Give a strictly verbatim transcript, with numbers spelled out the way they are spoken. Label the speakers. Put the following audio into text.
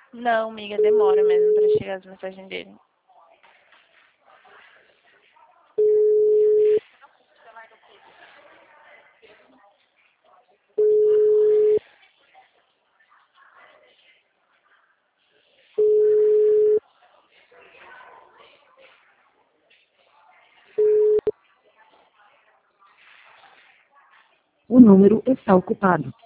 Speaker 1: Não, amiga, demora mesmo pra chegar as mensagens dele.
Speaker 2: O número está ocupado.